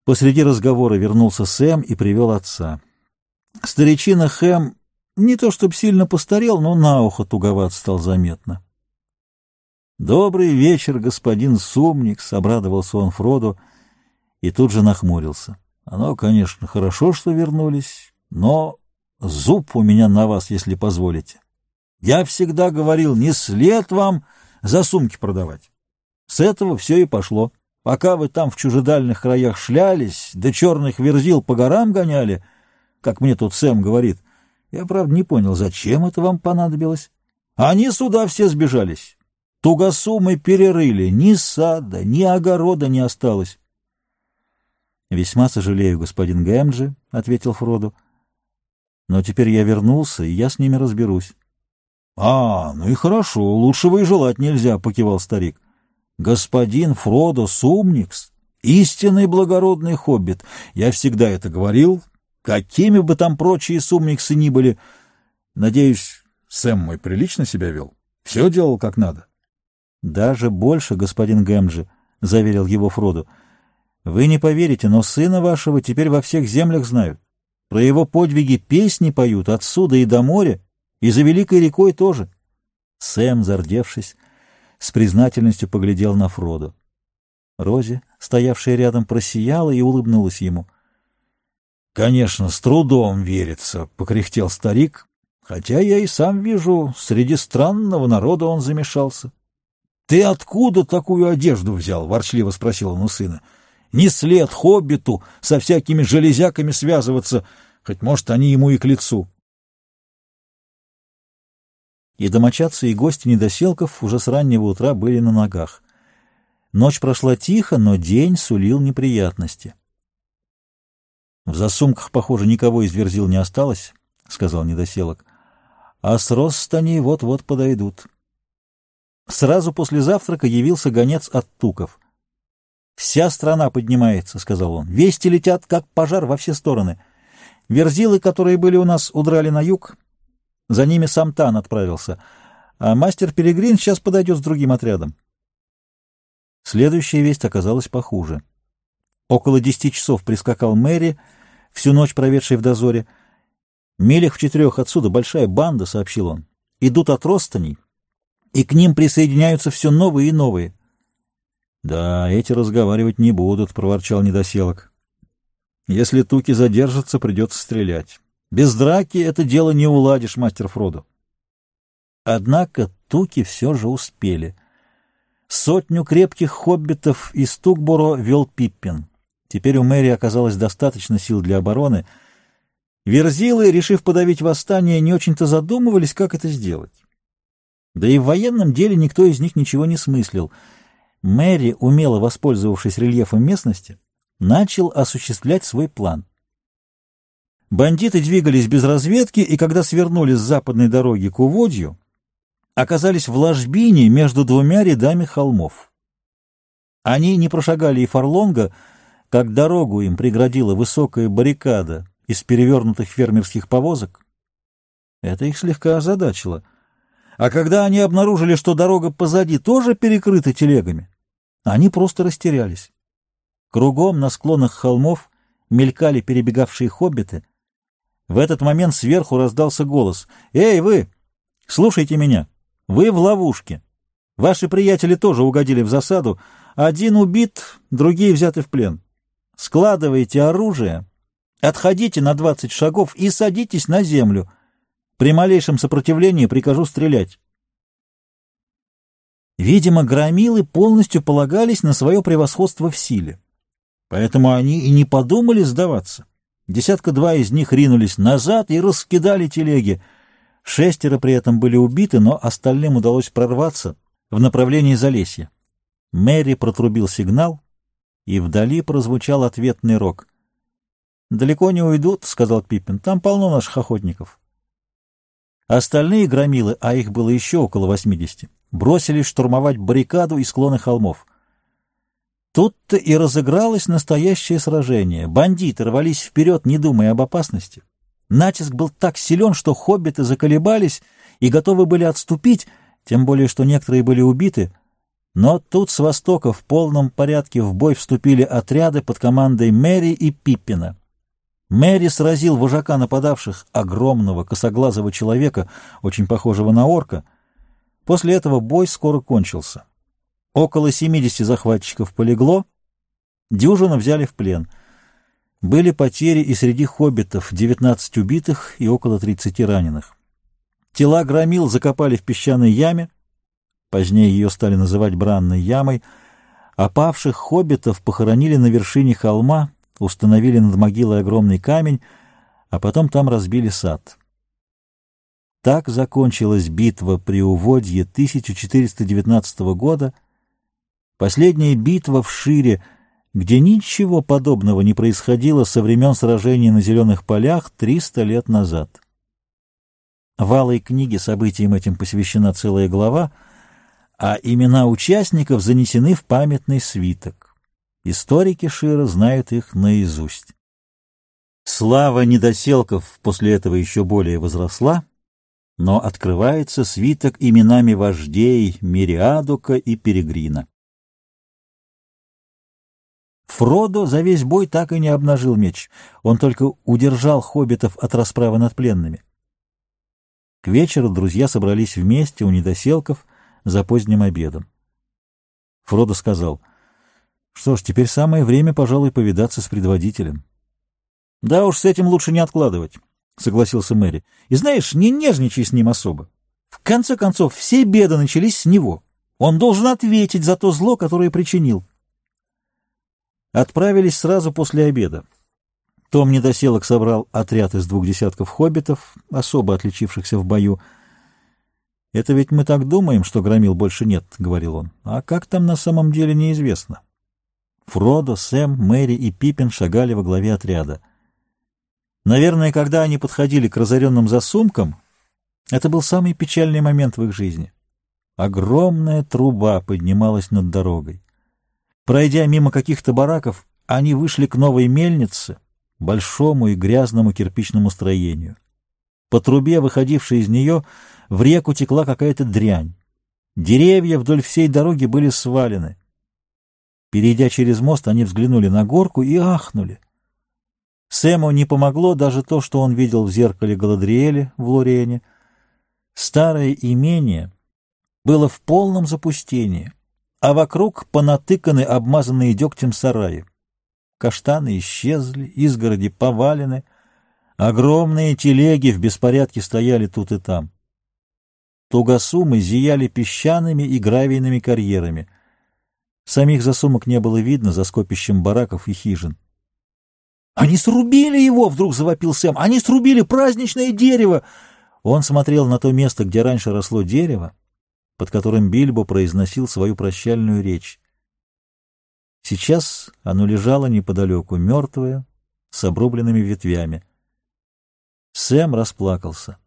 Посреди разговора вернулся Сэм и привел отца. Старичина Хэм не то чтоб сильно постарел, но на ухо туговат стал заметно. «Добрый вечер, господин Сумникс», — обрадовался он Фроду и тут же нахмурился. «Оно, конечно, хорошо, что вернулись, но зуб у меня на вас, если позволите. Я всегда говорил, не след вам за сумки продавать. С этого все и пошло. Пока вы там в чужедальных краях шлялись, да черных верзил по горам гоняли, как мне тут Сэм говорит, я, правда, не понял, зачем это вам понадобилось. Они сюда все сбежались. Тугосумы перерыли, ни сада, ни огорода не осталось». «Весьма сожалею, господин Гэмджи», — ответил Фроду. «Но теперь я вернулся, и я с ними разберусь». Ну и хорошо, лучшего и желать нельзя», — покивал старик. «Господин Фродо Сумникс — истинный благородный хоббит. Я всегда это говорил, какими бы там прочие сумниксы ни были. Надеюсь, Сэм мой прилично себя вел? Все делал как надо?» «Даже больше, господин Гэмджи», — заверил его Фродо. «Вы не поверите, но сына вашего теперь во всех землях знают. Про его подвиги песни поют отсюда и до моря, и за великой рекой тоже». Сэм, зардевшись, с признательностью поглядел на Фродо. Рози, стоявшая рядом, просияла и улыбнулась ему. «Конечно, с трудом верится», — покряхтел старик, «хотя я и сам вижу, среди странного народа он замешался». «Ты откуда такую одежду взял?» — ворчливо спросил он у сына. «Не след хоббиту со всякими железяками связываться, хоть, может, они ему и к лицу». И домочадцы, и гости недоселков уже с раннего утра были на ногах. Ночь прошла тихо, но день сулил неприятности. «В засумках, похоже, никого из верзил не осталось», — сказал недоселок, — «а с Росстани вот-вот подойдут». Сразу после завтрака явился гонец от туков. «Вся страна поднимается», — сказал он. «Вести летят, как пожар, во все стороны. Верзилы, которые были у нас, удрали на юг. За ними сам Тан отправился, а мастер Пилигрим сейчас подойдет с другим отрядом». Следующая весть оказалась похуже. Около 10 часов прискакал Мэри, всю ночь проведший в дозоре. «Милях в 4 отсюда большая банда», — сообщил он. «Идут от Ростаней, и к ним присоединяются все новые и новые». «Да, эти разговаривать не будут», — проворчал недоселок. «Если туки задержатся, придется стрелять. Без драки это дело не уладишь, мастер Фродо». Однако туки все же успели. 100 крепких хоббитов из Тугборо вел Пиппин. Теперь у Мэри оказалось достаточно сил для обороны. Верзилы, решив подавить восстание, не очень-то задумывались, как это сделать. Да и в военном деле никто из них ничего не смыслил. Мэри, умело воспользовавшись рельефом местности, начал осуществлять свой план. Бандиты двигались без разведки, и когда свернули с западной дороги к Уводью, оказались в ложбине между 2 рядами холмов. Они не прошагали и фарлонга, как дорогу им преградила высокая баррикада из перевернутых фермерских повозок. Это их слегка озадачило. А когда они обнаружили, что дорога позади тоже перекрыта телегами, они просто растерялись. Кругом на склонах холмов мелькали перебегавшие хоббиты. В этот момент сверху раздался голос. «Эй, вы! Слушайте меня! Вы в ловушке! Ваши приятели тоже угодили в засаду. Один убит, другие взяты в плен. Складывайте оружие, отходите на 20 шагов и садитесь на землю. При малейшем сопротивлении прикажу стрелять». Видимо, громилы полностью полагались на свое превосходство в силе. Поэтому они и не подумали сдаваться. 10-2 из них ринулись назад и раскидали телеги. 6 при этом были убиты, но остальным удалось прорваться в направлении Залесья. Мэри протрубил сигнал, и вдали прозвучал ответный рог. «Далеко не уйдут», — сказал Пиппин, — «там полно наших охотников». Остальные громилы, а их было еще около 80, бросились штурмовать баррикаду и склоны холмов. Тут-то и разыгралось настоящее сражение. Бандиты рвались вперед, не думая об опасности. Натиск был так силен, что хоббиты заколебались и готовы были отступить, тем более что некоторые были убиты. Но тут с востока в полном порядке в бой вступили отряды под командой Мэри и Пиппина. Мэри сразил вожака нападавших, огромного косоглазого человека, очень похожего на орка. После этого бой скоро кончился. Около 70 захватчиков полегло, дюжину взяли в плен. Были потери и среди хоббитов, 19 убитых и около 30 раненых. Тела громил закопали в песчаной яме, позднее ее стали называть Бранной ямой, а павших хоббитов похоронили на вершине холма, установили над могилой огромный камень, а потом там разбили сад. Так закончилась битва при Уводье 1419 года, последняя битва в Шире, где ничего подобного не происходило со времен сражений на Зеленых полях 300 лет назад. В алой книге событиям этим посвящена целая глава, а имена участников занесены в памятный свиток. Историки Шира знают их наизусть. Слава недоселков после этого еще более возросла, но открывается свиток именами вождей Мериадока и Перегрина. Фродо за весь бой так и не обнажил меч, он только удержал хоббитов от расправы над пленными. К вечеру друзья собрались вместе у недоселков за поздним обедом. Фродо сказал: «Что ж, теперь самое время, пожалуй, повидаться с предводителем». «Да уж, с этим лучше не откладывать», — согласился Мэри. «И знаешь, не нежничай с ним особо. В конце концов, все беды начались с него. Он должен ответить за то зло, которое причинил». Отправились сразу после обеда. Том Недоселок собрал отряд из 2 десятков хоббитов, особо отличившихся в бою. «Это ведь мы так думаем, что громил больше нет», — говорил он. «А как там на самом деле, неизвестно». Фродо, Сэм, Мэри и Пиппин шагали во главе отряда. Наверное, когда они подходили к разоренным засумкам, это был самый печальный момент в их жизни. Огромная труба поднималась над дорогой. Пройдя мимо каких-то бараков, они вышли к новой мельнице, большому и грязному кирпичному строению. По трубе, выходившей из нее, в реку текла какая-то дрянь. Деревья вдоль всей дороги были свалены. Перейдя через мост, они взглянули на горку и ахнули. Сэму не помогло даже то, что он видел в зеркале Галадриэля в Лориэне. Старое имение было в полном запустении, а вокруг понатыканы обмазанные дегтем сараи. Каштаны исчезли, изгороди повалены, огромные телеги в беспорядке стояли тут и там. Тугосумы зияли песчаными и гравийными карьерами. Самих засумок не было видно за скопищем бараков и хижин. «Они срубили его!» — вдруг завопил Сэм. «Они срубили праздничное дерево!» Он смотрел на то место, где раньше росло дерево, под которым Бильбо произносил свою прощальную речь. Сейчас оно лежало неподалеку, мертвое, с обрубленными ветвями. Сэм расплакался.